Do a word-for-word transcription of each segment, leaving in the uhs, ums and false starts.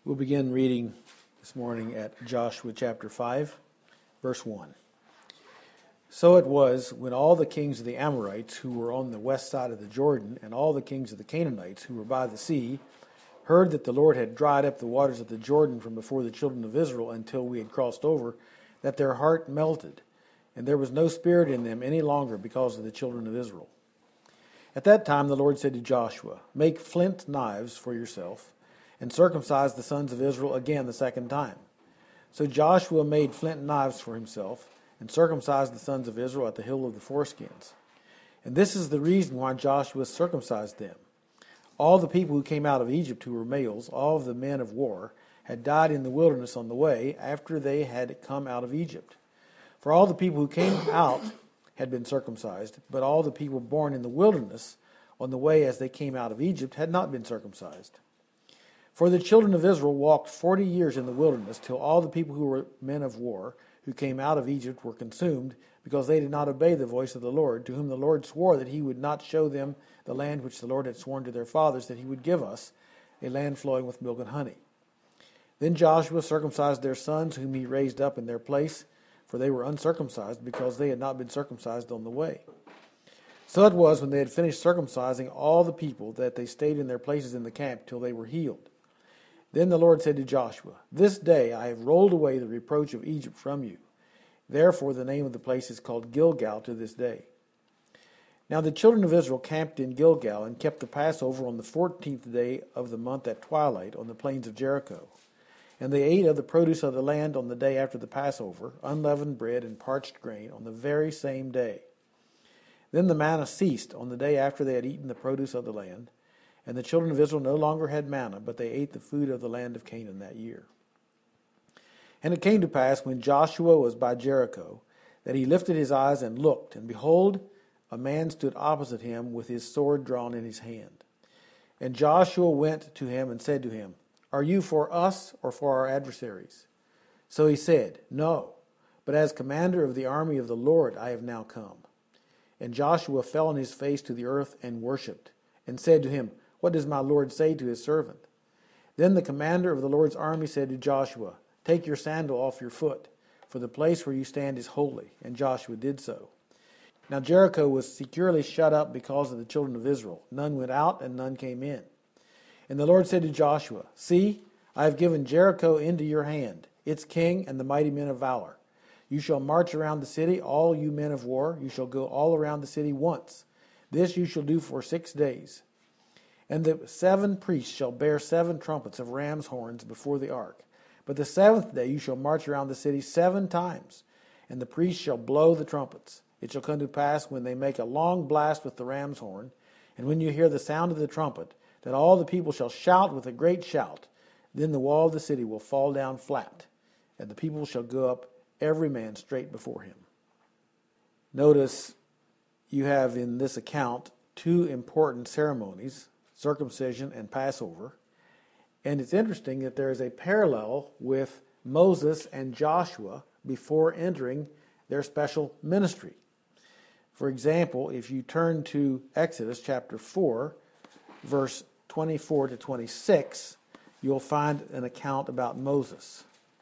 We'll begin reading this morning at Joshua chapter five, verse one. So it was when all the kings of the Amorites who were on the west side of the Jordan and all the kings of the Canaanites who were by the sea heard that the Lord had dried up the waters of the Jordan from before the children of Israel until we had crossed over, that their heart melted, and there was no spirit in them any longer because of the children of Israel. At that time the Lord said to Joshua, "Make flint knives for yourself, and circumcise the sons of Israel again the second time." So Joshua made flint knives for himself, and circumcised the sons of Israel at the hill of the foreskins. And this is the reason why Joshua circumcised them. All the people who came out of Egypt who were males, all of the men of war, had died in the wilderness on the way after they had come out of Egypt. For all the people who came out had been circumcised, but all the people born in the wilderness on the way as they came out of Egypt had not been circumcised. For the children of Israel walked forty years in the wilderness, till all the people who were men of war, who came out of Egypt, were consumed, because they did not obey the voice of the Lord, to whom the Lord swore that he would not show them the land which the Lord had sworn to their fathers that he would give us, a land flowing with milk and honey. Then Joshua circumcised their sons, whom he raised up in their place, for they were uncircumcised, because they had not been circumcised on the way. So it was, when they had finished circumcising all the people, that they stayed in their places in the camp till they were healed. Then the Lord said to Joshua, "This day I have rolled away the reproach of Egypt from you." Therefore the name of the place is called Gilgal to this day. Now the children of Israel camped in Gilgal, and kept the Passover on the fourteenth day of the month at twilight on the plains of Jericho. And they ate of the produce of the land on the day after the Passover, unleavened bread and parched grain, on the very same day. Then the manna ceased on the day after they had eaten the produce of the land. And the children of Israel no longer had manna, but they ate the food of the land of Canaan that year. And it came to pass, when Joshua was by Jericho, that he lifted his eyes and looked, and behold, a man stood opposite him with his sword drawn in his hand. And Joshua went to him and said to him, "Are you for us or for our adversaries?" So he said, "No, but as commander of the army of the Lord I have now come." And Joshua fell on his face to the earth and worshipped, and said to him, "What does my Lord say to his servant?" Then the commander of the Lord's army said to Joshua, "Take your sandal off your foot, for the place where you stand is holy." And Joshua did so. Now Jericho was securely shut up because of the children of Israel. None went out and none came in. And the Lord said to Joshua, "See, I have given Jericho into your hand, its king and the mighty men of valor. You shall march around the city, all you men of war. You shall go all around the city once. This you shall do for six days. And the seven priests shall bear seven trumpets of ram's horns before the ark. But the seventh day you shall march around the city seven times, and the priests shall blow the trumpets. It shall come to pass, when they make a long blast with the ram's horn, and when you hear the sound of the trumpet, that all the people shall shout with a great shout. Then the wall of the city will fall down flat, and the people shall go up every man straight before him." Notice you have in this account two important ceremonies, circumcision and Passover. And it's interesting that there is a parallel with Moses and Joshua before entering their special ministry. For example, if you turn to Exodus chapter four, verse twenty-four to twenty-six, you'll find an account about Moses.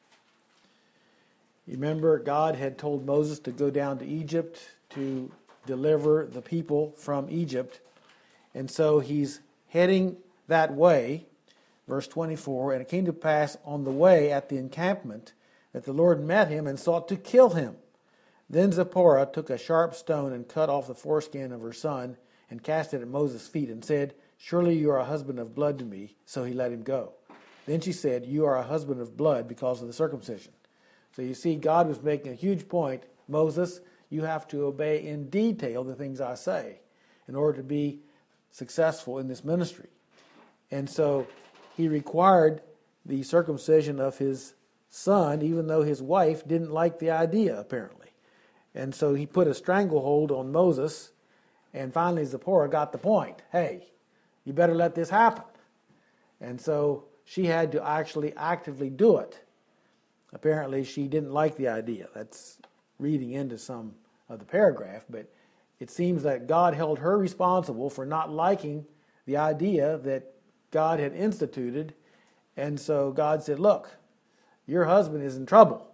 You remember God had told Moses to go down to Egypt to deliver the people from Egypt. And so he's heading that way, verse twenty-four, "And it came to pass on the way at the encampment that the Lord met him and sought to kill him. Then Zipporah took a sharp stone and cut off the foreskin of her son and cast it at Moses' feet and said, 'Surely you are a husband of blood to me.' So he let him go. Then she said, 'You are a husband of blood because of the circumcision.'" So you see, God was making a huge point. Moses, you have to obey in detail the things I say in order to be successful in this ministry. And so he required the circumcision of his son, even though his wife didn't like the idea, apparently. And so he put a stranglehold on Moses, and finally Zipporah got the point. Hey, you better let this happen. And so she had to actually actively do it. Apparently she didn't like the idea. That's reading into some of the paragraph, but it seems that God held her responsible for not liking the idea that God had instituted And so God said, look, your husband is in trouble.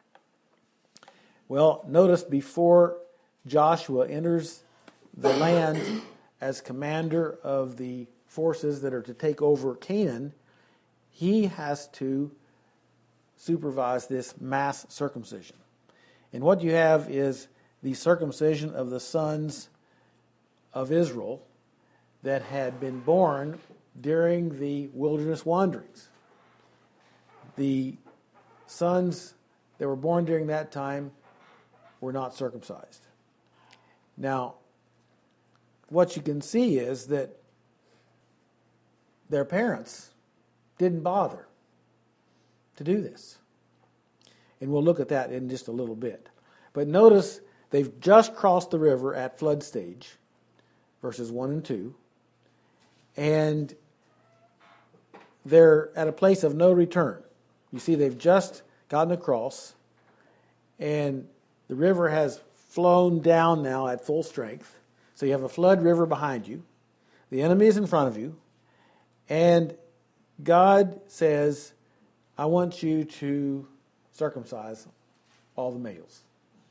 Well, notice before Joshua enters the land as commander of the forces that are to take over Canaan, he has to supervise this mass circumcision. And what you have is the circumcision of the sons of Israel that had been born during the wilderness wanderings. The sons that were born during that time were not circumcised. Now, what you can see is that their parents didn't bother to do this. And we'll look at that in just a little bit. But notice they've just crossed the river at flood stage, verses one and two, and they're at a place of no return. You see, they've just gotten across, and the river has flown down now at full strength. So you have a flood river behind you. The enemy is in front of you. And God says, I want you to circumcise all the males.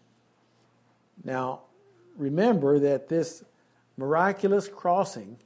Now, remember that this miraculous crossing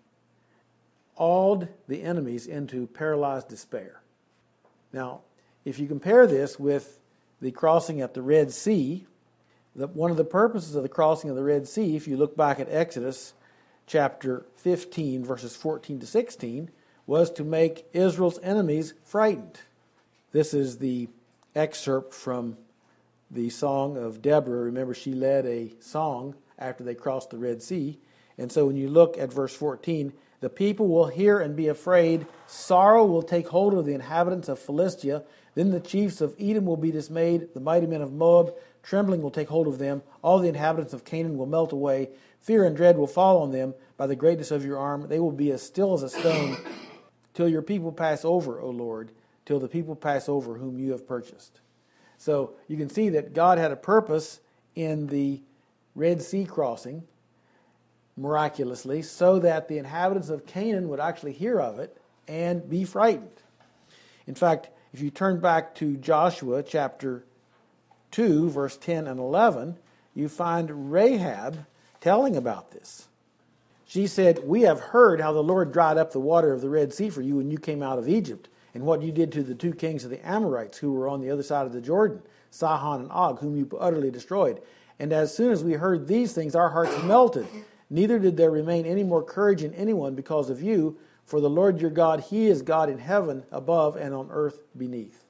awed the enemies into paralyzed despair. Now, if you compare this with the crossing at the Red Sea, the, one of the purposes of the crossing of the Red Sea, if you look back at Exodus chapter fifteen, verses fourteen to sixteen, was to make Israel's enemies frightened. This is the excerpt from the Song of Deborah. Remember, she led a song after they crossed the Red Sea. And so when you look at verse fourteen, the people will hear and be afraid. Sorrow will take hold of the inhabitants of Philistia. Then the chiefs of Edom will be dismayed. The mighty men of Moab, trembling will take hold of them. All the inhabitants of Canaan will melt away. Fear and dread will fall on them by the greatness of your arm. They will be as still as a stone till your people pass over, O Lord, till the people pass over whom you have purchased. So you can see that God had a purpose in the Red Sea crossing, miraculously, so that the inhabitants of Canaan would actually hear of it and be frightened. In fact, if you turn back to Joshua chapter two, verse ten and eleven, you find Rahab telling about this. She said, we have heard how the Lord dried up the water of the Red Sea for you when you came out of Egypt, and what you did to the two kings of the Amorites who were on the other side of the Jordan, Sihon and Og, whom you utterly destroyed. And as soon as we heard these things, our hearts melted. Neither did there remain any more courage in anyone because of you, for the Lord your God, He is God in heaven above and on earth beneath.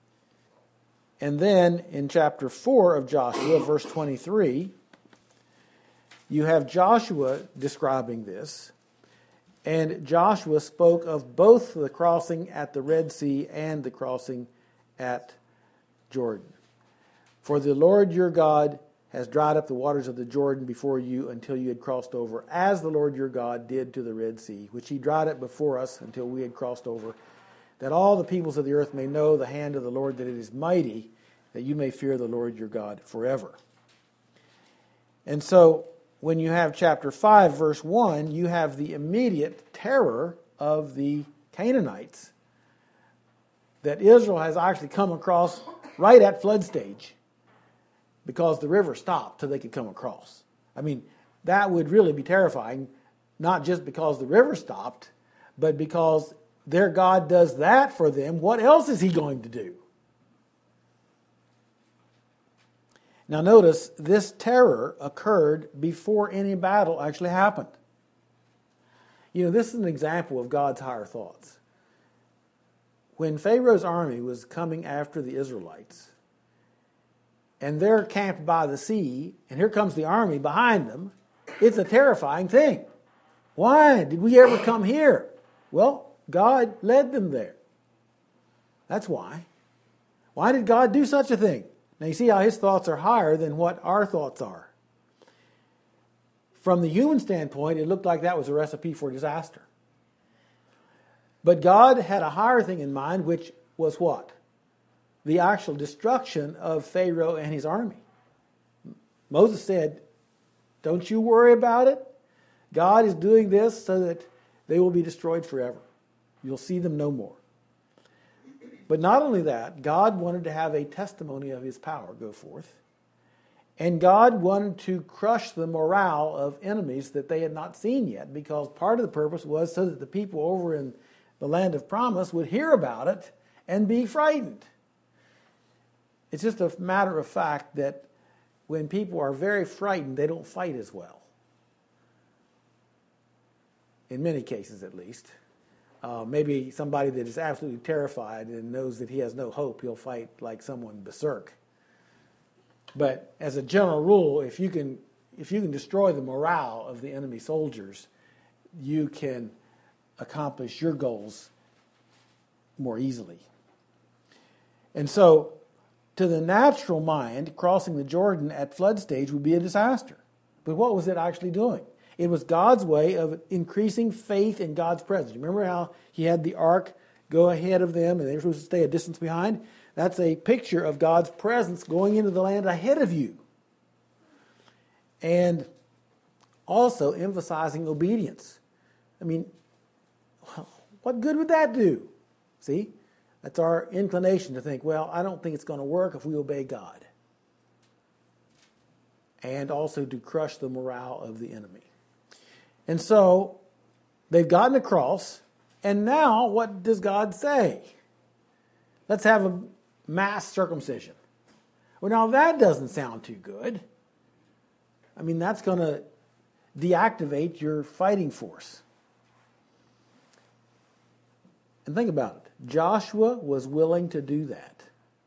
And then in chapter four of Joshua, verse twenty-three, you have Joshua describing this. And Joshua spoke of both the crossing at the Red Sea and the crossing at Jordan. For the Lord your God has dried up the waters of the Jordan before you until you had crossed over, as the Lord your God did to the Red Sea, which He dried up before us until we had crossed over, that all the peoples of the earth may know the hand of the Lord, that it is mighty, that you may fear the Lord your God forever. And so, when you have chapter five, verse one, you have the immediate terror of the Canaanites that Israel has actually come across right at flood stage because the river stopped till they could come across. I mean, that would really be terrifying, not just because the river stopped, but because their God does that for them. What else is He going to do? Now notice, this terror occurred before any battle actually happened. You know, this is an example of God's higher thoughts. When Pharaoh's army was coming after the Israelites, and they're camped by the sea, and here comes the army behind them, it's a terrifying thing. Why did we ever come here? Well, God led them there. That's why. Why did God do such a thing? Now you see how His thoughts are higher than what our thoughts are. From the human standpoint, it looked like that was a recipe for disaster. But God had a higher thing in mind, which was what? The actual destruction of Pharaoh and his army. Moses said, don't you worry about it. God is doing this so that they will be destroyed forever. You'll see them no more. But not only that, God wanted to have a testimony of his power go forth. And God wanted to crush the morale of enemies that they had not seen yet, because part of the purpose was so that the people over in the land of promise would hear about it and be frightened. It's just a matter of fact that when people are very frightened, they don't fight as well. In many cases, at least. Uh, maybe somebody that is absolutely terrified and knows that he has no hope, he'll fight like someone berserk. But as a general rule, if you can if you can destroy the morale of the enemy soldiers, you can accomplish your goals more easily. And so, to the natural mind, crossing the Jordan at flood stage would be a disaster. But what was it actually doing? It was God's way of increasing faith in God's presence. Remember how he had the ark go ahead of them and they were supposed to stay a distance behind? That's a picture of God's presence going into the land ahead of you. And also emphasizing obedience. I mean, what good would that do? See? That's our inclination to think, well, I don't think it's going to work if we obey God. And also to crush the morale of the enemy. And so, they've gotten across, and now what does God say? Let's have a mass circumcision. Well, now that doesn't sound too good. I mean, that's going to deactivate your fighting force. And think about it. Joshua was willing to do that.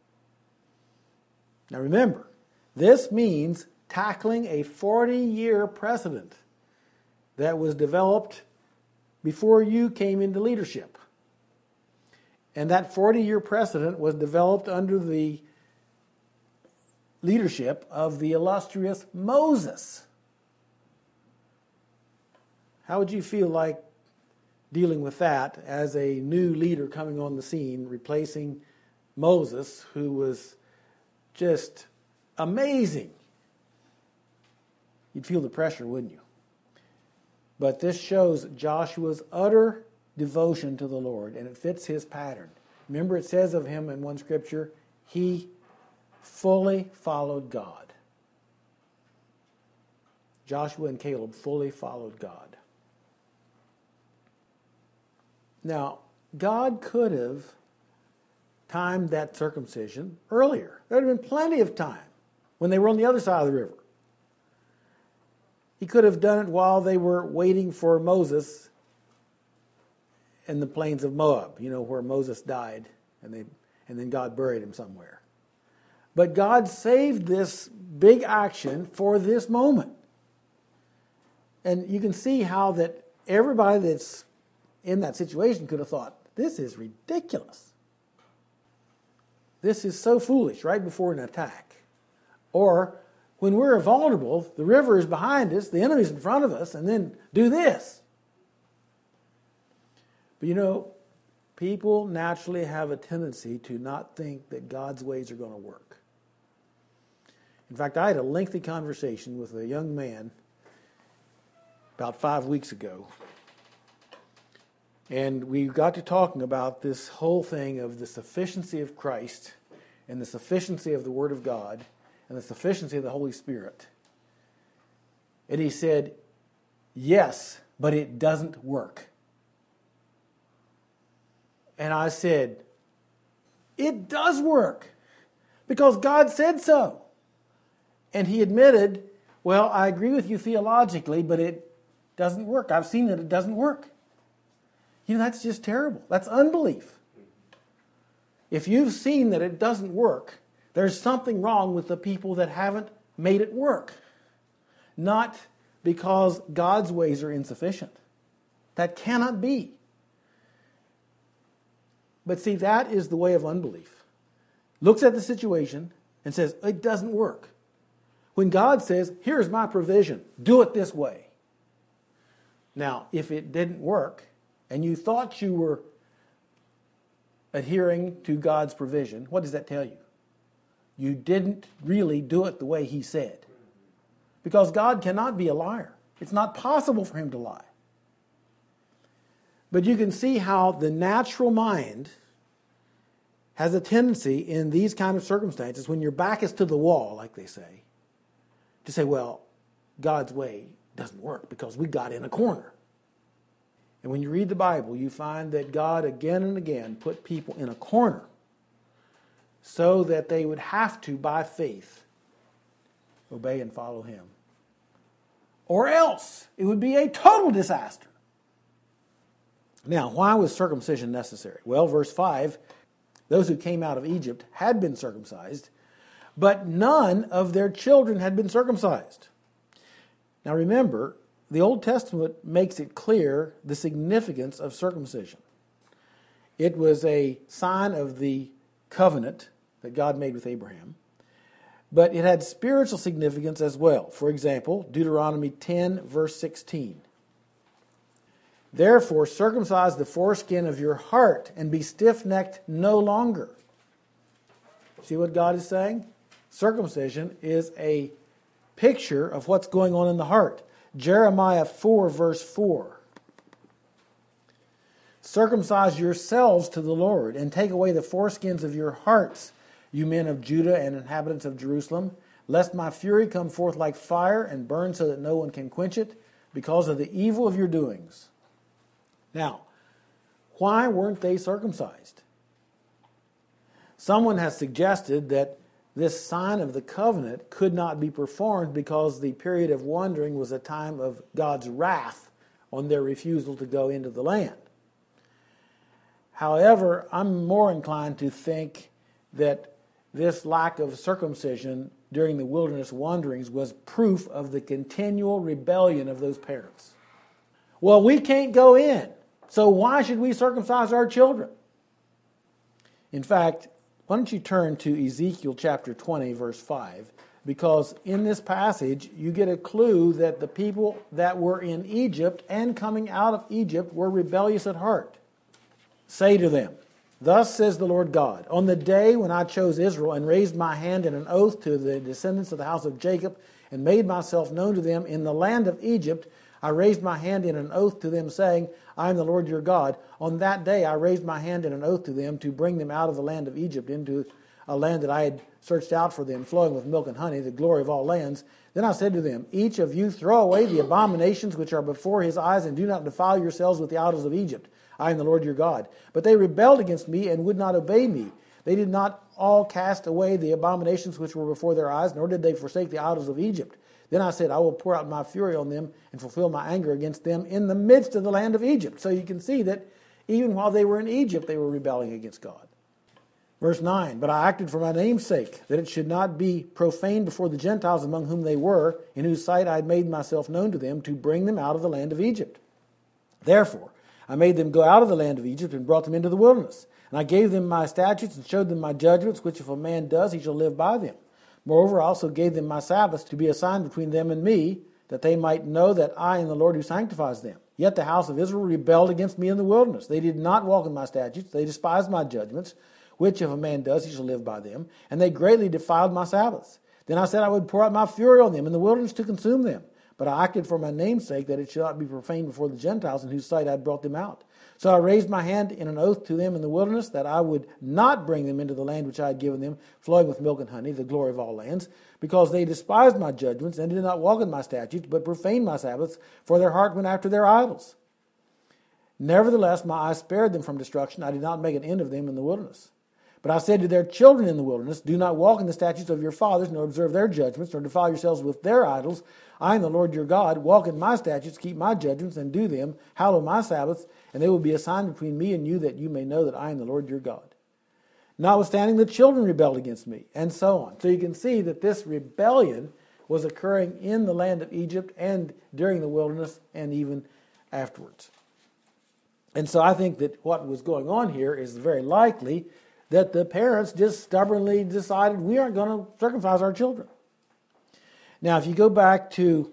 Now remember, this means tackling a forty-year precedent that was developed before you came into leadership. And that forty-year precedent was developed under the leadership of the illustrious Moses. How would you feel like dealing with that as a new leader coming on the scene, replacing Moses, who was just amazing? You'd feel the pressure, wouldn't you? But this shows Joshua's utter devotion to the Lord, and it fits his pattern. Remember, it says of him in one scripture, he fully followed God. Joshua and Caleb fully followed God. Now, God could have timed that circumcision earlier. There would have been plenty of time when they were on the other side of the river. He could have done it while they were waiting for Moses in the plains of Moab, you know, where Moses died, and they and then God buried him somewhere. But God saved this big action for this moment. And you can see how that everybody that's in that situation could have thought, this is ridiculous. This is so foolish right before an attack. Or, when we're vulnerable, the river is behind us, the enemy's in front of us, and then do this. But you know, people naturally have a tendency to not think that God's ways are going to work. In fact, I had a lengthy conversation with a young man about five weeks ago. And we got to talking about this whole thing of the sufficiency of Christ and the sufficiency of the Word of God and the sufficiency of the Holy Spirit. And he said, yes, but it doesn't work. And I said, it does work, because God said so. And he admitted, well, I agree with you theologically, but it doesn't work. I've seen that it doesn't work. You know, that's just terrible. That's unbelief. If you've seen that it doesn't work, there's something wrong with the people that haven't made it work. Not because God's ways are insufficient. That cannot be. But see, that is the way of unbelief. Looks at the situation and says, it doesn't work. When God says, here's my provision, do it this way. Now, if it didn't work, and you thought you were adhering to God's provision, what does that tell you? You didn't really do it the way He said. Because God cannot be a liar. It's not possible for Him to lie. But you can see how the natural mind has a tendency in these kind of circumstances, when your back is to the wall, like they say, to say, well, God's way doesn't work because we got in a corner. And when you read the Bible, you find that God again and again put people in a corner so that they would have to, by faith, obey and follow him. Or else it would be a total disaster. Now, why was circumcision necessary? Well, verse five, those who came out of Egypt had been circumcised, but none of their children had been circumcised. Now remember, the Old Testament makes it clear the significance of circumcision. It was a sign of the covenant that God made with Abraham, but it had spiritual significance as well. For example, Deuteronomy ten, verse sixteen. Therefore, circumcise the foreskin of your heart and be stiff-necked no longer. See what God is saying? Circumcision is a picture of what's going on in the heart. Jeremiah four, verse four. Circumcise yourselves to the Lord and take away the foreskins of your hearts, you men of Judah and inhabitants of Jerusalem, lest my fury come forth like fire and burn so that no one can quench it, because of the evil of your doings. Now, why weren't they circumcised? Someone has suggested that this sign of the covenant could not be performed because the period of wandering was a time of God's wrath on their refusal to go into the land. However, I'm more inclined to think that this lack of circumcision during the wilderness wanderings was proof of the continual rebellion of those parents. Well, we can't go in, so why should we circumcise our children? In fact, why don't you turn to Ezekiel chapter twenty, verse five, because in this passage you get a clue that the people that were in Egypt and coming out of Egypt were rebellious at heart. Say to them, thus says the Lord God, on the day when I chose Israel and raised my hand in an oath to the descendants of the house of Jacob and made myself known to them in the land of Egypt, I raised my hand in an oath to them, saying, I am the Lord your God. On that day I raised my hand in an oath to them to bring them out of the land of Egypt into a land that I had searched out for them, flowing with milk and honey, the glory of all lands. Then I said to them, each of you throw away the abominations which are before his eyes, and do not defile yourselves with the idols of Egypt. I am the Lord your God. But they rebelled against me and would not obey me. They did not all cast away the abominations which were before their eyes, nor did they forsake the idols of Egypt. Then I said, I will pour out my fury on them and fulfill my anger against them in the midst of the land of Egypt. So you can see that even while they were in Egypt, they were rebelling against God. Verse nine, but I acted for my name's sake, that it should not be profaned before the Gentiles among whom they were, in whose sight I had made myself known to them, to bring them out of the land of Egypt. Therefore, I made them go out of the land of Egypt and brought them into the wilderness. And I gave them my statutes and showed them my judgments, which if a man does, he shall live by them. Moreover, I also gave them my Sabbaths to be a sign between them and me, that they might know that I am the Lord who sanctifies them. Yet the house of Israel rebelled against me in the wilderness. They did not walk in my statutes. They despised my judgments, which if a man does, he shall live by them. And they greatly defiled my Sabbaths. Then I said I would pour out my fury on them in the wilderness to consume them. But I acted for my name's sake, that it should not be profaned before the Gentiles, in whose sight I had brought them out. So I raised my hand in an oath to them in the wilderness, that I would not bring them into the land which I had given them, flowing with milk and honey, the glory of all lands, because they despised my judgments, and did not walk in my statutes, but profaned my Sabbaths, for their heart went after their idols. Nevertheless, my eye spared them from destruction. I did not make an end of them in the wilderness. But I said to their children in the wilderness, do not walk in the statutes of your fathers, nor observe their judgments, nor defile yourselves with their idols. I am the Lord your God. Walk in my statutes, keep my judgments, and do them. Hallow my Sabbaths, and they will be a sign between me and you, that you may know that I am the Lord your God. Notwithstanding, the children rebelled against me, and so on. So you can see that this rebellion was occurring in the land of Egypt and during the wilderness and even afterwards. And so I think that what was going on here is very likely that the parents just stubbornly decided we aren't going to circumcise our children. Now, if you go back to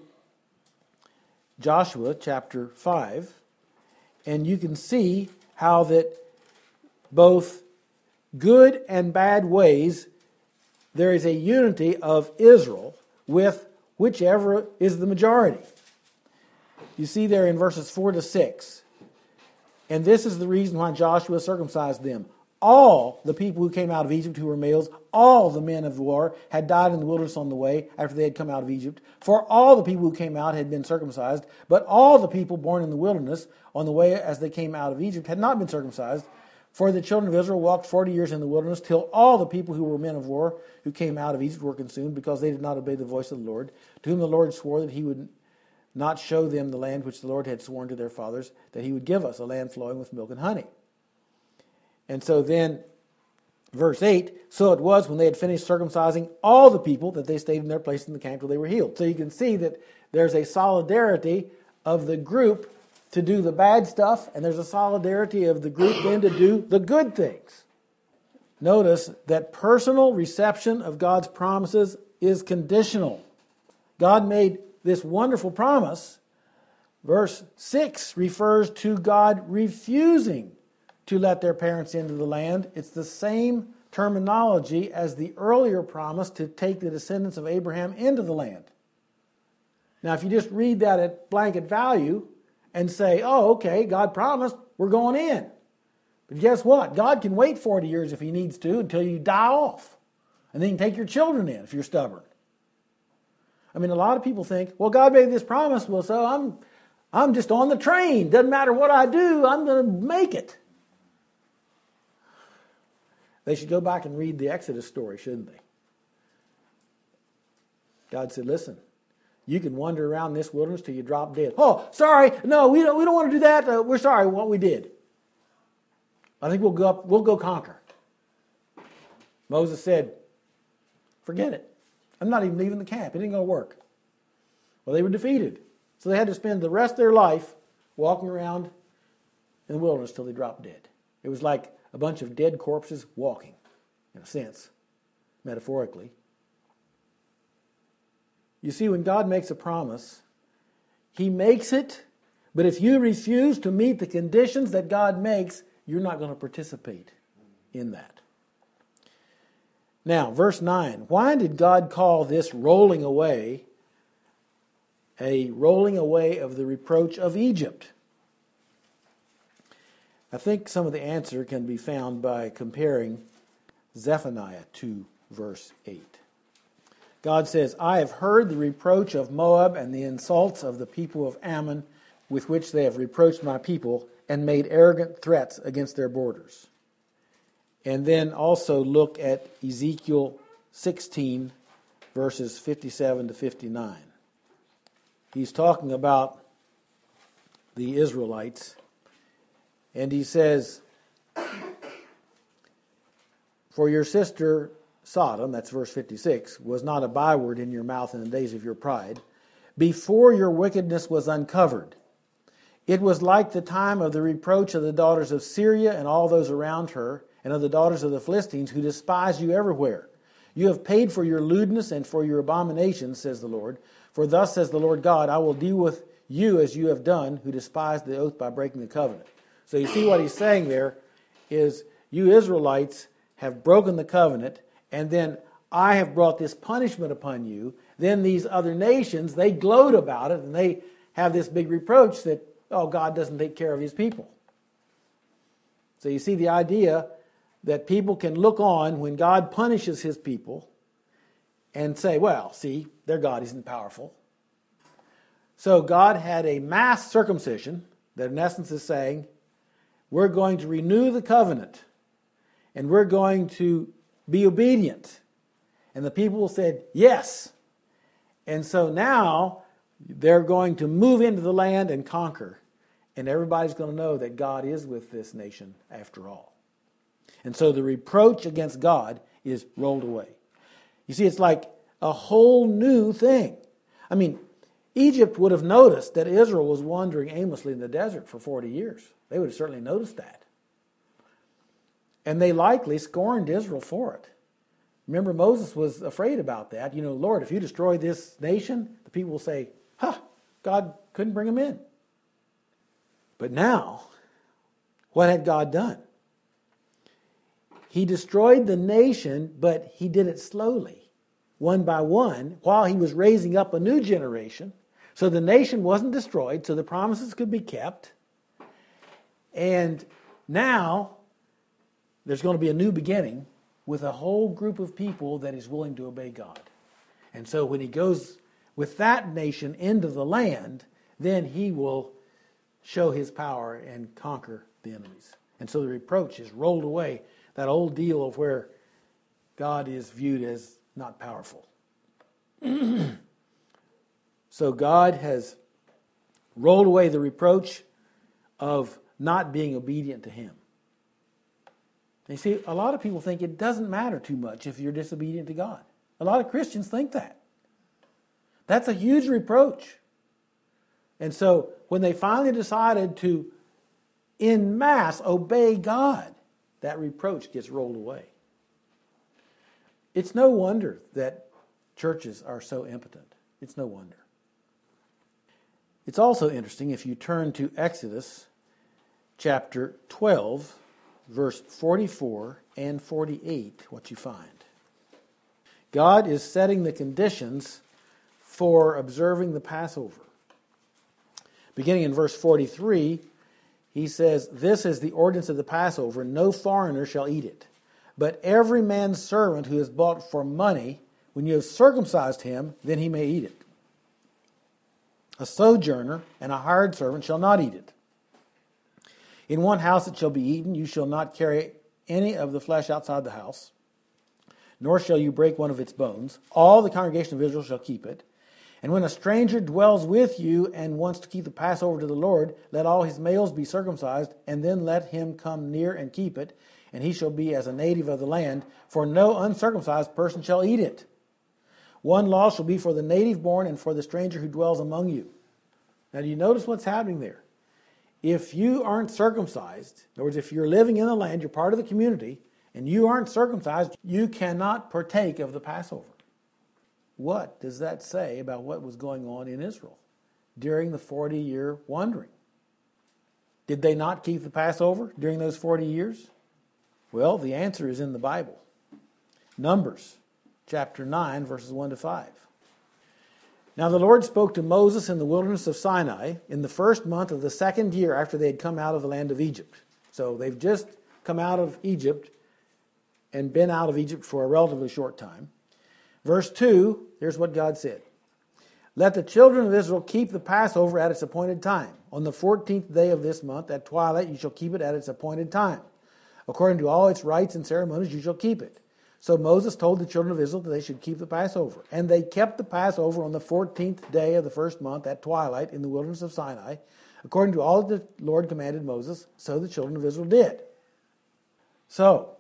Joshua chapter five, and you can see how that both good and bad ways, there is a unity of Israel with whichever is the majority. You see there in verses four to six. And this is the reason why Joshua circumcised them. all the people who came out of Egypt who were males, all the men of war, had died in the wilderness on the way after they had come out of Egypt. For all the people who came out had been circumcised, but all the people born in the wilderness on the way as they came out of Egypt had not been circumcised. For the children of Israel walked forty years in the wilderness, till all the people who were men of war who came out of Egypt were consumed, because they did not obey the voice of the Lord, to whom the Lord swore that he would not show them the land which the Lord had sworn to their fathers, that he would give us, a land flowing with milk and honey. And so then, verse eight, so it was when they had finished circumcising all the people that they stayed in their place in the camp till they were healed. So you can see that there's a solidarity of the group to do the bad stuff, and there's a solidarity of the group then to do the good things. Notice that personal reception of God's promises is conditional. God made this wonderful promise. Verse six refers to God refusing to let their parents into the land. It's the same terminology as the earlier promise to take the descendants of Abraham into the land. Now, if you just read that at blanket value and say, oh, okay, God promised, we're going in. But guess what? God can wait forty years if he needs to until you die off. And then you can take your children in if you're stubborn. I mean, a lot of people think, well, God made this promise, well, so I'm, I'm just on the train. Doesn't matter what I do, I'm going to make it. They should go back and read the Exodus story, shouldn't they? God said, listen, you can wander around this wilderness till you drop dead. Oh, sorry, no, we don't, we don't want to do that. Uh, we're sorry what we did. I think we'll go up, we'll go conquer. Moses said, forget it. I'm not even leaving the camp. It ain't going to work. Well, they were defeated. So they had to spend the rest of their life walking around in the wilderness till they dropped dead. It was like a bunch of dead corpses walking, in a sense, metaphorically. You see, when God makes a promise, he makes it, but if you refuse to meet the conditions that God makes, you're not going to participate in that. Now, verse nine, why did God call this rolling away a rolling away of the reproach of Egypt? I think some of the answer can be found by comparing Zephaniah to verse eight. God says, I have heard the reproach of Moab and the insults of the people of Ammon, with which they have reproached my people and made arrogant threats against their borders. And then also look at Ezekiel sixteen, verses fifty-seven to fifty-nine. He's talking about the Israelites, and he says, for your sister Sodom, that's verse fifty-six, was not a byword in your mouth in the days of your pride, before your wickedness was uncovered. It was like the time of the reproach of the daughters of Syria and all those around her, and of the daughters of the Philistines, who despise you everywhere. You have paid for your lewdness and for your abominations, says the Lord. For thus says the Lord God, I will deal with you as you have done, who despised the oath by breaking the covenant. So you see what he's saying there is, you Israelites have broken the covenant, and then I have brought this punishment upon you. Then these other nations, they gloat about it, and they have this big reproach that, oh, God doesn't take care of his people. So you see the idea that people can look on when God punishes his people and say, well, see, their God isn't powerful. So God had a mass circumcision that in essence is saying, we're going to renew the covenant and we're going to be obedient. And the people said, yes. And so now they're going to move into the land and conquer. And everybody's going to know that God is with this nation after all. And so the reproach against God is rolled away. You see, it's like a whole new thing. I mean, Egypt would have noticed that Israel was wandering aimlessly in the desert for forty years. They would have certainly noticed that. And they likely scorned Israel for it. Remember, Moses was afraid about that. You know, Lord, if you destroy this nation, the people will say, huh, God couldn't bring them in. But now, what had God done? He destroyed the nation, but he did it slowly, one by one, while he was raising up a new generation. So the nation wasn't destroyed, so the promises could be kept. And now, there's going to be a new beginning with a whole group of people that is willing to obey God. And so when he goes with that nation into the land, then he will show his power and conquer the enemies. And so the reproach is rolled away, that old deal of where God is viewed as not powerful. So God has rolled away the reproach of not being obedient to him. You see, a lot of people think it doesn't matter too much if you're disobedient to God. A lot of Christians think that. That's a huge reproach. And so when they finally decided to, en masse, obey God, that reproach gets rolled away. It's no wonder that churches are so impotent. It's no wonder. It's also interesting if you turn to Exodus chapter twelve, verse forty-four and forty-eight, what you find. God is setting the conditions for observing the Passover. Beginning in verse forty-three, he says, "This is the ordinance of the Passover, no foreigner shall eat it. But every man's servant who is bought for money, when you have circumcised him, then he may eat it. A sojourner and a hired servant shall not eat it. In one house it shall be eaten, you shall not carry any of the flesh outside the house, nor shall you break one of its bones. All the congregation of Israel shall keep it. And when a stranger dwells with you and wants to keep the Passover to the Lord, let all his males be circumcised, and then let him come near and keep it, and he shall be as a native of the land, for no uncircumcised person shall eat it. One law shall be for the native born and for the stranger who dwells among you." Now, do you notice what's happening there? If you aren't circumcised, in other words, if you're living in the land, you're part of the community, and you aren't circumcised, you cannot partake of the Passover. What does that say about what was going on in Israel during the forty-year wandering? Did they not keep the Passover during those forty years? Well, the answer is in the Bible. Numbers chapter nine, verses one to five. "Now the Lord spoke to Moses in the wilderness of Sinai in the first month of the second year after they had come out of the land of Egypt." So they've just come out of Egypt and been out of Egypt for a relatively short time. Verse two, here's what God said. "Let the children of Israel keep the Passover at its appointed time. On the fourteenth day of this month, at twilight, you shall keep it at its appointed time. According to all its rites and ceremonies, you shall keep it." So Moses told the children of Israel that they should keep the Passover. And they kept the Passover on the fourteenth day of the first month at twilight in the wilderness of Sinai, according to all that the Lord commanded Moses, so the children of Israel did. So,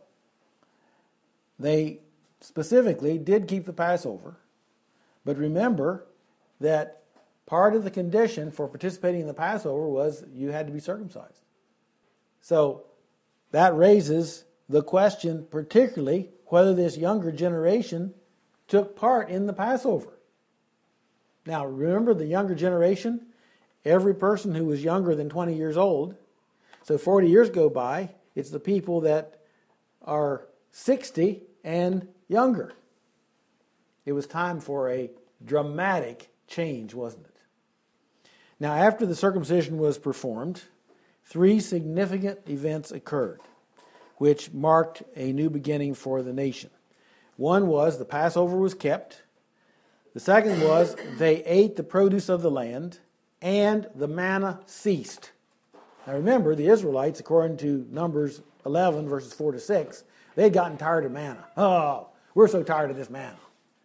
they specifically did keep the Passover, but remember that part of the condition for participating in the Passover was you had to be circumcised. So, that raises the question, particularly, whether this younger generation took part in the Passover. Now, remember the younger generation? Every person who was younger than twenty years old. So forty years go by, it's the people that are sixty and younger. It was time for a dramatic change, wasn't it? Now, after the circumcision was performed, three significant events occurred, which marked a new beginning for the nation. One was the Passover was kept. The second was they ate the produce of the land, and the manna ceased. Now remember, the Israelites, according to Numbers eleven, verses four to six, they had gotten tired of manna. Oh, we're so tired of this manna.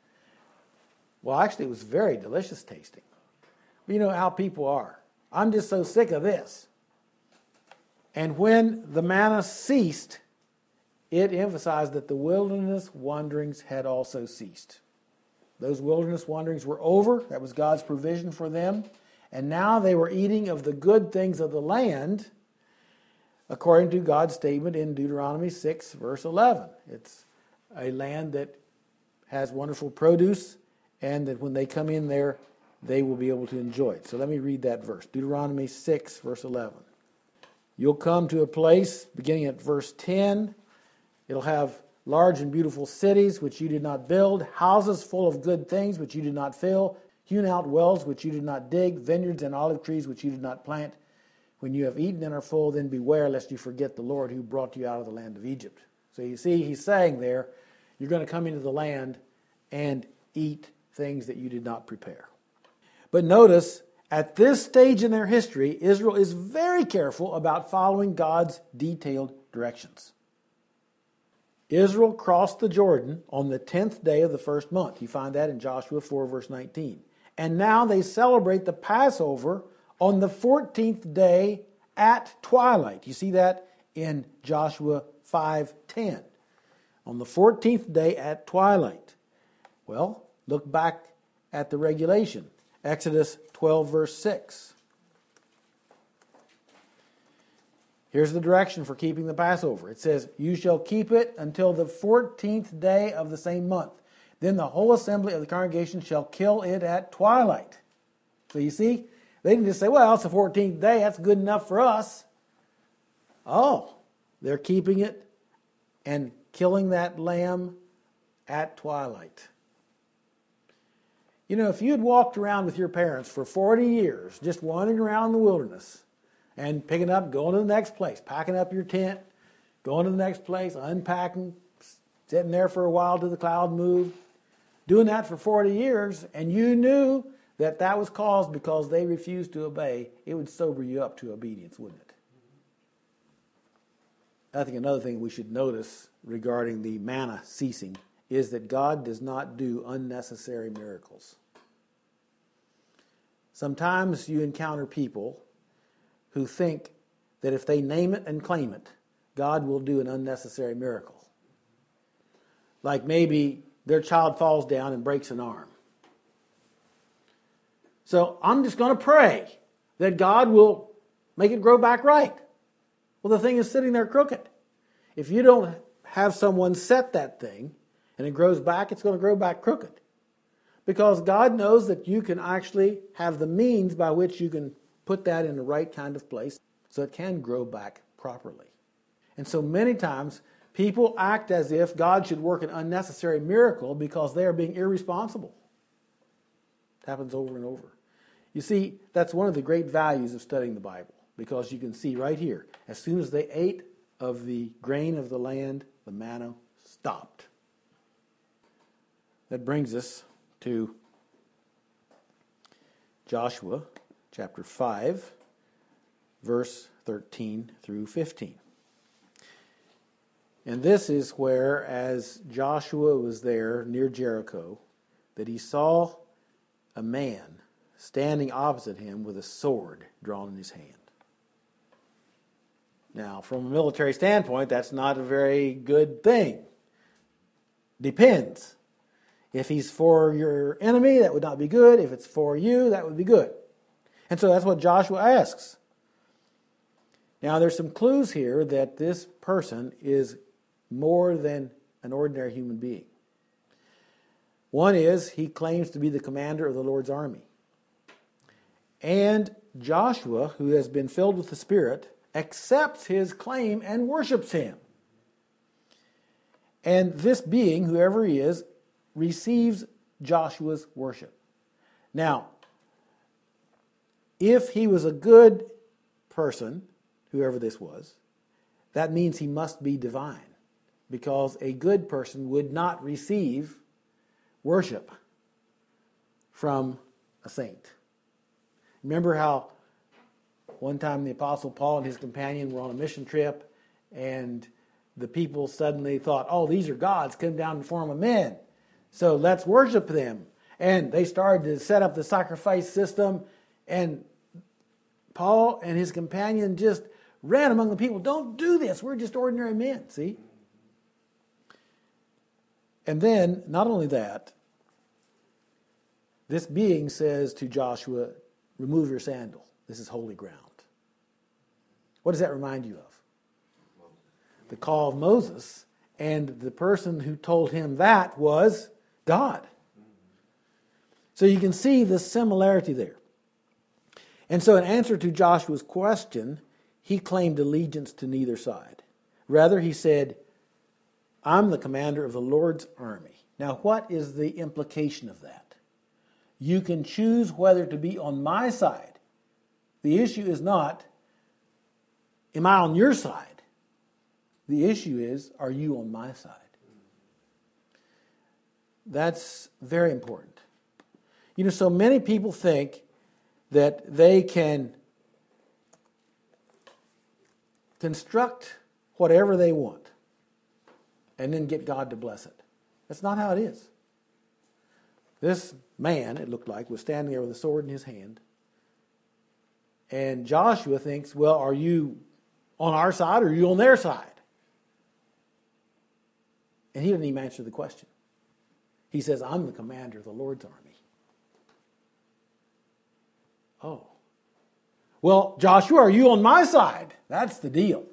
Well, actually, it was very delicious tasting. But you know how people are. I'm just so sick of this. And when the manna ceased, it emphasized that the wilderness wanderings had also ceased. Those wilderness wanderings were over. That was God's provision for them. And now they were eating of the good things of the land, according to God's statement in Deuteronomy six, verse eleven. It's a land that has wonderful produce, and that when they come in there, they will be able to enjoy it. So let me read that verse. Deuteronomy six, verse eleven. "You'll come to a place, beginning at verse ten, it'll have large and beautiful cities which you did not build, houses full of good things which you did not fill, hewn out wells which you did not dig, vineyards and olive trees which you did not plant. When you have eaten and are full, then beware lest you forget the Lord who brought you out of the land of Egypt." So you see, he's saying there, you're going to come into the land and eat things that you did not prepare. But notice, at this stage in their history, Israel is very careful about following God's detailed directions. Israel crossed the Jordan on the tenth day of the first month. You find that in Joshua four, verse nineteen. And now they celebrate the Passover on the fourteenth day at twilight. You see that in Joshua five ten. On the fourteenth day at twilight. Well, look back at the regulation. Exodus twelve, verse six. Here's the direction for keeping the Passover. It says, you shall keep it until the fourteenth day of the same month. Then the whole assembly of the congregation shall kill it at twilight. So you see, they didn't just say, well, it's the fourteenth day, that's good enough for us. Oh, they're keeping it and killing that lamb at twilight. You know, if you had walked around with your parents for forty years, just wandering around the wilderness and picking up, going to the next place, packing up your tent, going to the next place, unpacking, sitting there for a while till the cloud moved, doing that for forty years, and you knew that that was caused because they refused to obey, it would sober you up to obedience, wouldn't it? I think another thing we should notice regarding the manna ceasing is that God does not do unnecessary miracles. Sometimes you encounter people who think that if they name it and claim it, God will do an unnecessary miracle. Like maybe their child falls down and breaks an arm. So I'm just going to pray that God will make it grow back right. Well, the thing is sitting there crooked. If you don't have someone set that thing and it grows back, it's going to grow back crooked. Because God knows that you can actually have the means by which you can put that in the right kind of place so it can grow back properly. And so many times people act as if God should work an unnecessary miracle because they are being irresponsible. It happens over and over. You see, that's one of the great values of studying the Bible, because you can see right here, as soon as they ate of the grain of the land, the manna stopped. That brings us to Joshua chapter five, verse thirteen through fifteen. And this is where, as Joshua was there near Jericho, that he saw a man standing opposite him with a sword drawn in his hand. Now, from a military standpoint, that's not a very good thing. Depends. If he's for your enemy, that would not be good. If it's for you, that would be good. And so that's what Joshua asks. Now, there's some clues here that this person is more than an ordinary human being. One is he claims to be the commander of the Lord's army. And Joshua, who has been filled with the Spirit, accepts his claim and worships him. And this being, whoever he is, receives Joshua's worship. Now, if he was a good person, whoever this was, that means he must be divine, because a good person would not receive worship from a saint. Remember how one time the Apostle Paul and his companion were on a mission trip, and the people suddenly thought, oh, these are gods come down in the form of men, so let's worship them. And they started to set up the sacrifice system, and Paul and his companion just ran among the people. Don't do this. We're just ordinary men, see? And then, not only that, this being says to Joshua, remove your sandal. This is holy ground. What does that remind you of? The call of Moses, and the person who told him that was God. So you can see the similarity there. And so in answer to Joshua's question, he claimed allegiance to neither side. Rather, he said, I'm the commander of the Lord's army. Now, what is the implication of that? You can choose whether to be on my side. The issue is not, am I on your side? The issue is, are you on my side? That's very important. You know, so many people think that they can construct whatever they want and then get God to bless it. That's not how it is. This man, it looked like, was standing there with a sword in his hand. And Joshua thinks, well, are you on our side or are you on their side? And he didn't even answer the question. He says, I'm the commander of the Lord's army. Oh. Well, Joshua, are you on my side? That's the deal.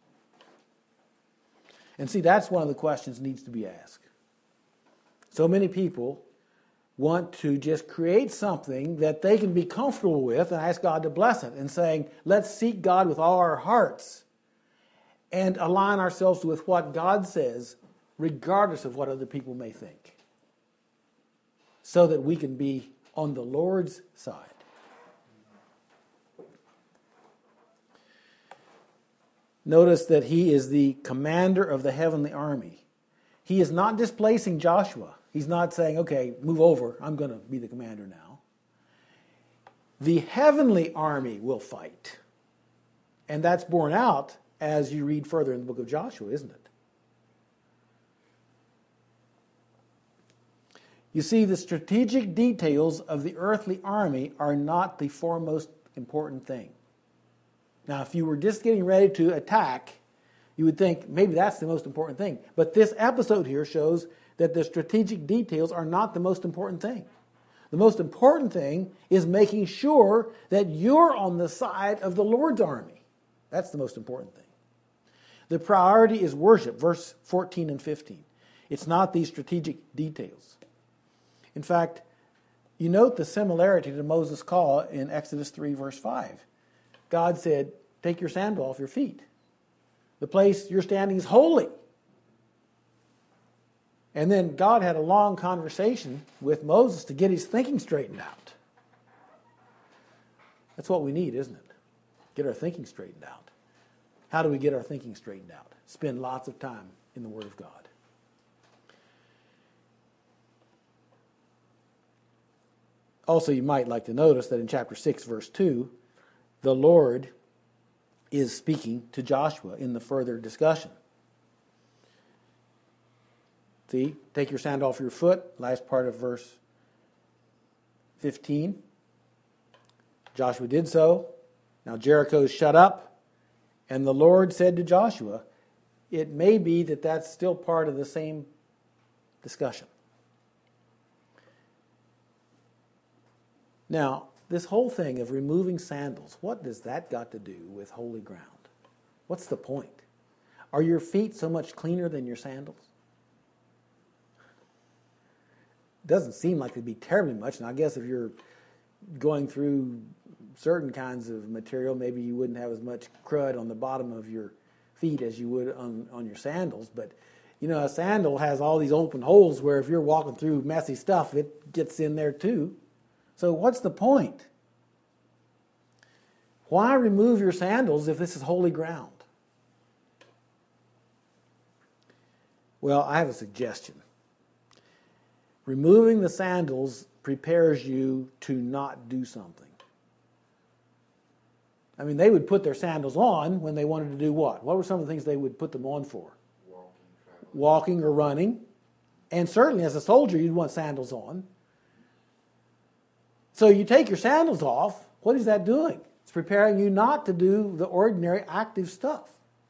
And see, that's one of the questions that needs to be asked. So many people want to just create something that they can be comfortable with and ask God to bless it, and saying, let's seek God with all our hearts and align ourselves with what God says, regardless of what other people may think, so that we can be on the Lord's side. Notice that he is the commander of the heavenly army. He is not displacing Joshua. He's not saying, okay, move over, I'm going to be the commander now. The heavenly army will fight. And that's borne out as you read further in the book of Joshua, isn't it? You see, the strategic details of the earthly army are not the foremost important thing. Now, if you were just getting ready to attack, you would think maybe that's the most important thing. But this episode here shows that the strategic details are not the most important thing. The most important thing is making sure that you're on the side of the Lord's army. That's the most important thing. The priority is worship, verse fourteen and fifteen. It's not these strategic details. In fact, you note the similarity to Moses' call in Exodus three, verse five. God said, take your sandal off your feet. The place you're standing is holy. And then God had a long conversation with Moses to get his thinking straightened out. That's what we need, isn't it? Get our thinking straightened out. How do we get our thinking straightened out? Spend lots of time in the Word of God. Also, you might like to notice that in chapter six, verse two, the Lord is speaking to Joshua in the further discussion. See, take your sandal off your foot, last part of verse fifteen. Joshua did so. Now Jericho is shut up, and the Lord said to Joshua, it may be that that's still part of the same discussion. Now, this whole thing of removing sandals, what does that got to do with holy ground? What's the point? Are your feet so much cleaner than your sandals? Doesn't seem like it'd be terribly much. And I guess if you're going through certain kinds of material, maybe you wouldn't have as much crud on the bottom of your feet as you would on, on your sandals. But, you know, a sandal has all these open holes where if you're walking through messy stuff, it gets in there too. So what's the point? Why remove your sandals if this is holy ground? Well, I have a suggestion. Removing the sandals prepares you to not do something. I mean, they would put their sandals on when they wanted to do what? What were some of the things they would put them on for? Walking, Walking or running. And certainly as a soldier, you'd want sandals on. So you take your sandals off, what is that doing? It's preparing you not to do the ordinary active stuff.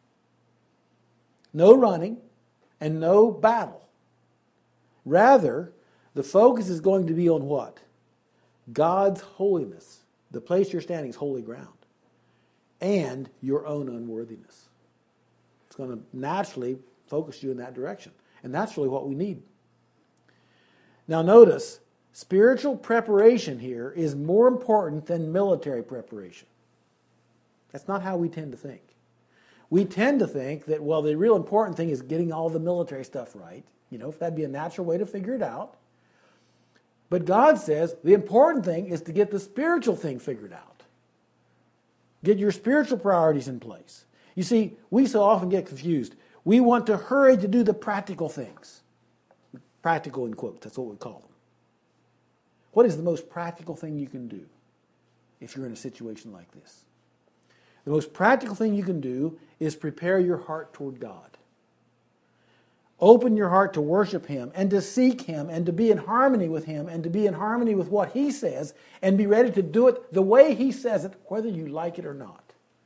No running and no battle. Rather, the focus is going to be on what? God's holiness. The place you're standing is holy ground. And your own unworthiness. It's going to naturally focus you in that direction. And that's really what we need. Now notice, spiritual preparation here is more important than military preparation. That's not how we tend to think. We tend to think that, well, the real important thing is getting all the military stuff right. You know, if that'd be a natural way to figure it out. But God says the important thing is to get the spiritual thing figured out. Get your spiritual priorities in place. You see, we so often get confused. We want to hurry to do the practical things. Practical in quotes, that's what we call them. What is the most practical thing you can do if you're in a situation like this? The most practical thing you can do is prepare your heart toward God. Open your heart to worship Him and to seek Him and to be in harmony with Him and to be in harmony with what He says and be ready to do it the way He says it, whether you like it or not.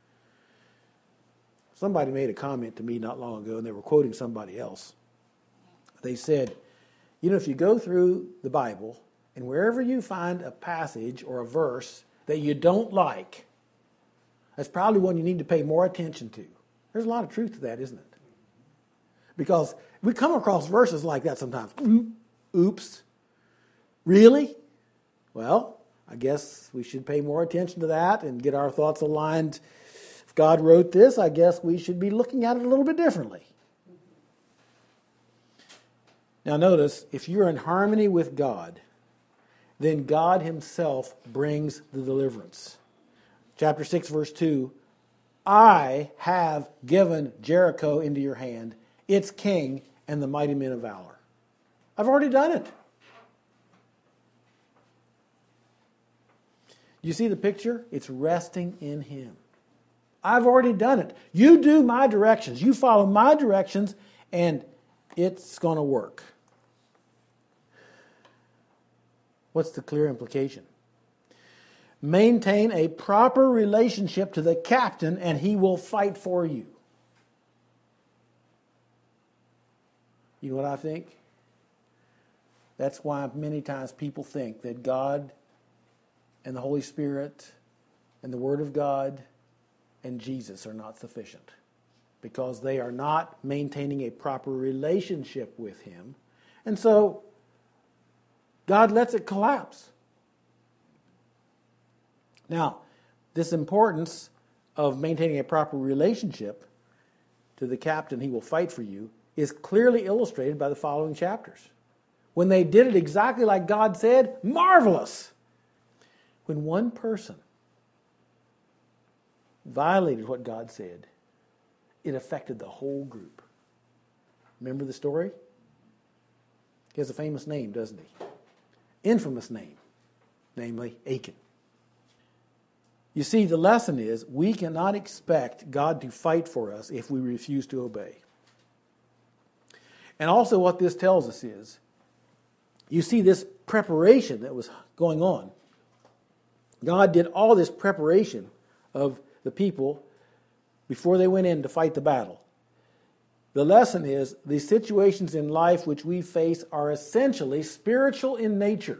Somebody made a comment to me not long ago, and they were quoting somebody else. They said, you know, if you go through the Bible and wherever you find a passage or a verse that you don't like, that's probably one you need to pay more attention to. There's a lot of truth to that, isn't it? Because we come across verses like that sometimes. Oops. Really? Well, I guess we should pay more attention to that and get our thoughts aligned. If God wrote this, I guess we should be looking at it a little bit differently. Now notice, if you're in harmony with God, then God Himself brings the deliverance. Chapter six, verse two, I have given Jericho into your hand, its king, and the mighty men of valor. I've already done it. You see the picture? It's resting in Him. I've already done it. You do my directions. You follow my directions, and it's going to work. What's the clear implication? Maintain a proper relationship to the captain, and he will fight for you. You know what I think? That's why many times people think that God and the Holy Spirit and the Word of God and Jesus are not sufficient, because they are not maintaining a proper relationship with Him. And so God lets it collapse. Now, this importance of maintaining a proper relationship to the captain, he will fight for you, is clearly illustrated by the following chapters. When they did it exactly like God said, marvelous. When one person violated what God said, it affected the whole group. Remember the story? He has a famous name, doesn't he? Infamous name, namely Achan. You see, the lesson is we cannot expect God to fight for us if we refuse to obey. And also what this tells us is, you see this preparation that was going on. God did all this preparation of the people before they went in to fight the battle. The lesson is the situations in life which we face are essentially spiritual in nature.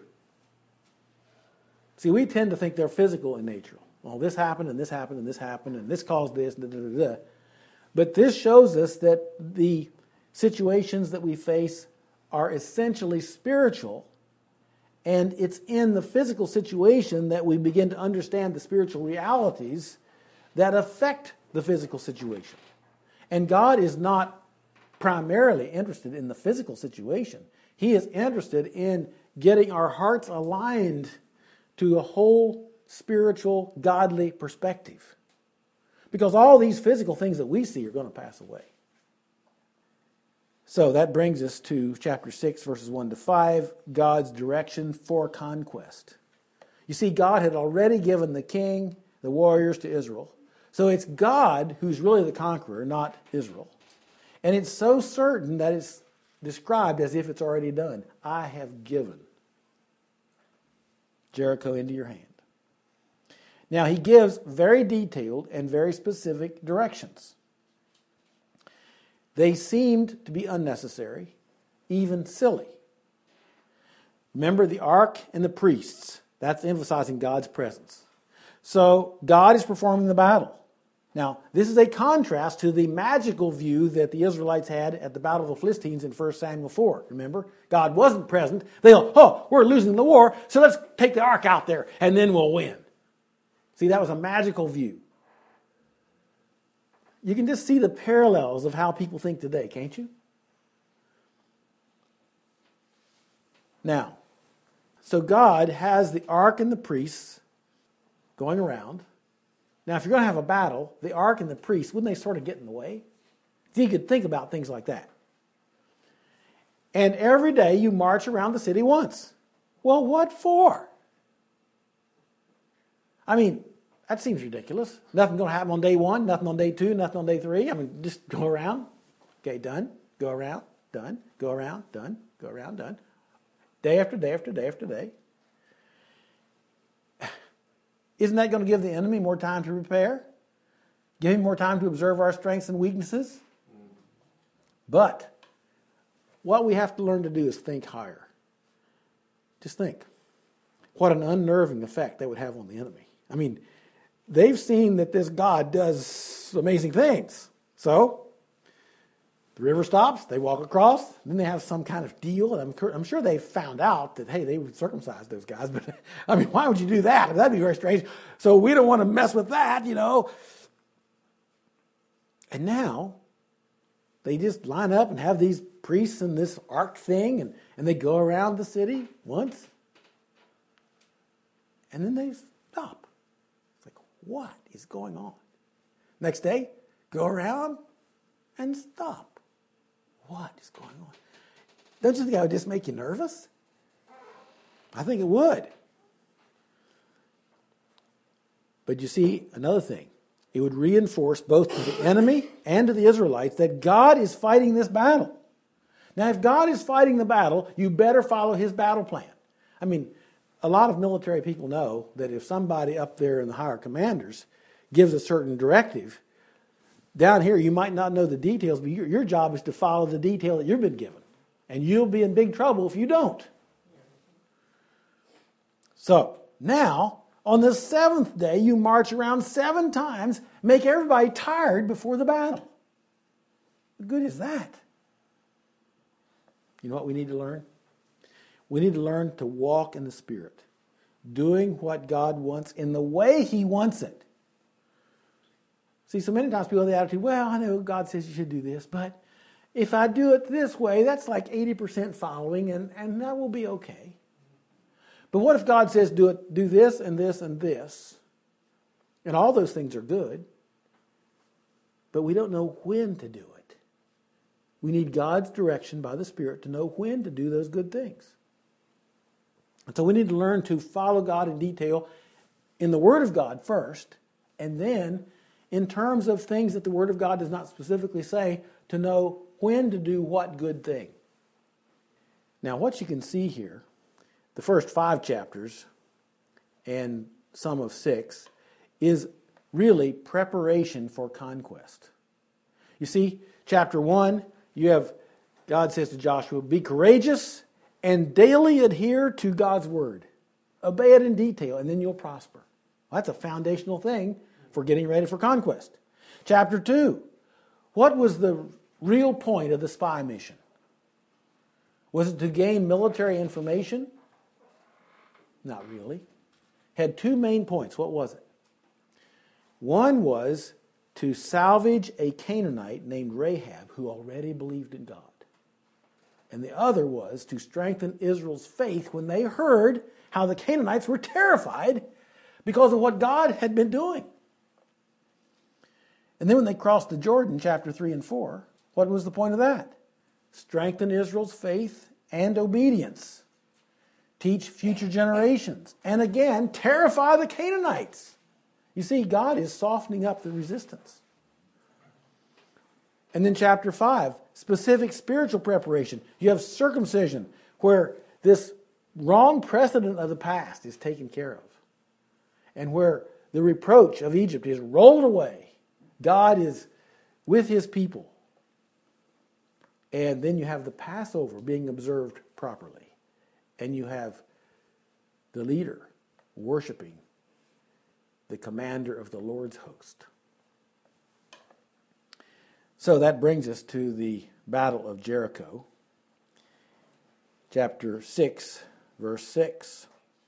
See, we tend to think they're physical in nature. Well, this happened, and this happened, and this happened, and this caused this, da, da, da, da. But this shows us that the situations that we face are essentially spiritual, and it's in the physical situation that we begin to understand the spiritual realities that affect the physical situation. And God is not primarily interested in the physical situation. He is interested in getting our hearts aligned to a whole spiritual, godly perspective. Because all these physical things that we see are going to pass away. So that brings us to chapter six, verses one to five, God's direction for conquest. You see, God had already given the king, the warriors to Israel. So it's God who's really the conqueror, not Israel. And it's so certain that it's described as if it's already done. I have given Jericho into your hand. Now, he gives very detailed and very specific directions. They seemed to be unnecessary, even silly. Remember the ark and the priests. That's emphasizing God's presence. So, God is performing the battle. Now, this is a contrast to the magical view that the Israelites had at the Battle of the Philistines in First Samuel four. Remember? God wasn't present. They go, oh, we're losing the war, so let's take the ark out there, and then we'll win. See, that was a magical view. You can just see the parallels of how people think today, can't you? Now, so God has the ark and the priests going around. Now, if you're going to have a battle, the ark and the priests, wouldn't they sort of get in the way? If you could think about things like that. And every day you march around the city once. Well, what for? I mean, that seems ridiculous. Nothing going to happen on day one, nothing on day two, nothing on day three. I mean, just go around. Okay, done. Go around, done. Go around, done. Go around, done. Day after day after day after day. Isn't that going to give the enemy more time to prepare? Give him more time to observe our strengths and weaknesses? But what we have to learn to do is think higher. Just think. What an unnerving effect that would have on the enemy. I mean, they've seen that this God does amazing things. So, the river stops, they walk across, then they have some kind of deal. And I'm, I'm sure they found out that, hey, they would circumcise those guys. But, I mean, why would you do that? I mean, that'd be very strange. So we don't want to mess with that, you know. And now, they just line up and have these priests and this ark thing, and, and they go around the city once. And then they stop. It's like, what is going on? Next day, go around and stop. What is going on? Don't you think that would just make you nervous? I think it would. But you see, another thing. It would reinforce both to the enemy and to the Israelites that God is fighting this battle. Now, if God is fighting the battle, you better follow his battle plan. I mean, a lot of military people know that if somebody up there in the higher commanders gives a certain directive, down here you might not know the details, but your, your job is to follow the detail that you've been given. And you'll be in big trouble if you don't. So, now, on the seventh day, you march around seven times, make everybody tired before the battle. What good is that? You know what we need to learn? We need to learn to walk in the Spirit, doing what God wants in the way he wants it. See, so many times people have the attitude, well, I know God says you should do this, but if I do it this way, that's like eighty percent following, and, and that will be okay. But what if God says do it, do this and this and this? And all those things are good, but we don't know when to do it. We need God's direction by the Spirit to know when to do those good things. And so we need to learn to follow God in detail in the Word of God first, and then in terms of things that the Word of God does not specifically say, to know when to do what good thing. Now, what you can see here, the first five chapters and some of six, is really preparation for conquest. You see, chapter one, you have, God says to Joshua, be courageous and daily adhere to God's word. Obey it in detail, and then you'll prosper. Well, that's a foundational thing for getting ready for conquest. Chapter two, what was the real point of the spy mission? Was it to gain military information? Not really. Had two main points. What was it? One was to salvage a Canaanite named Rahab who already believed in God. And the other was to strengthen Israel's faith when they heard how the Canaanites were terrified because of what God had been doing. And then when they crossed the Jordan, chapter three and four, what was the point of that? Strengthen Israel's faith and obedience. Teach future generations. And again, terrify the Canaanites. You see, God is softening up the resistance. And then chapter five, specific spiritual preparation. You have circumcision, where this wrong precedent of the past is taken care of. And where the reproach of Egypt is rolled away. God is with his people. And then you have the Passover being observed properly. And you have the leader worshiping the commander of the Lord's host. So that brings us to the Battle of Jericho. Chapter six, verse six.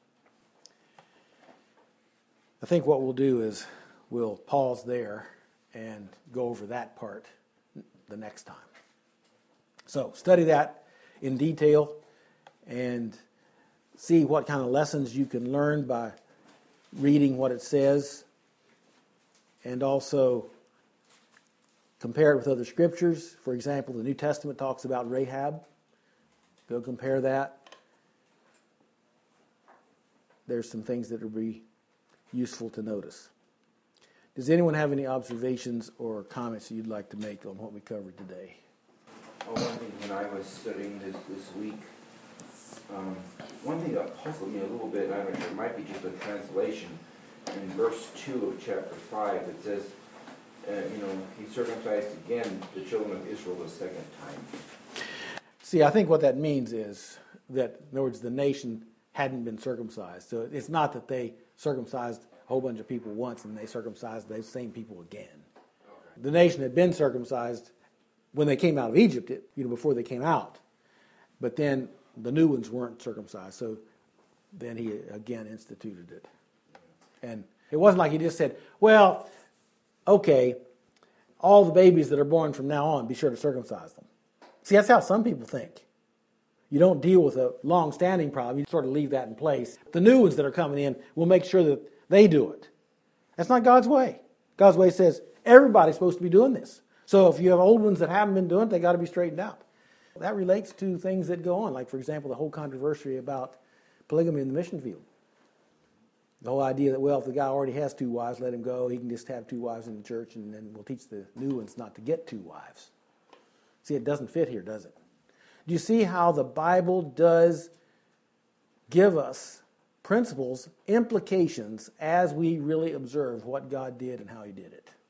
I think what we'll do is we'll pause there and go over that part the next time. So study that in detail and see what kind of lessons you can learn by reading what it says, and also Compare it with other scriptures. For example, the New Testament talks about Rahab. Go compare that. There's some things that will be useful to notice. Does anyone have any observations or comments that you'd like to make on what we covered today? Oh, one thing when I was studying this this week, um, one thing that puzzled me a little bit, I don't know, it might be just a translation. In verse two of chapter five, it says, uh, you know, he circumcised again the children of Israel the second time. See, I think what that means is that, in other words, the nation hadn't been circumcised. So it's not that they circumcised a whole bunch of people once and they circumcised those same people again. Okay. The nation had been circumcised when they came out of Egypt, it, you know, before they came out. But then the new ones weren't circumcised. So then he again instituted it. And it wasn't like he just said, well, okay, all the babies that are born from now on, be sure to circumcise them. See, that's how some people think. You don't deal with a long-standing problem. You sort of leave that in place. The new ones that are coming in will make sure that they do it. That's not God's way. God's way says everybody's supposed to be doing this. So if you have old ones that haven't been doing it, they got to be straightened out. That relates to things that go on, like, for example, the whole controversy about polygamy in the mission field. The whole idea that, well, if the guy already has two wives, let him go. He can just have two wives in the church, and then we'll teach the new ones not to get two wives. See, it doesn't fit here, does it? Do you see how the Bible does give us principles, implications, as we really observe what God did and how he did it?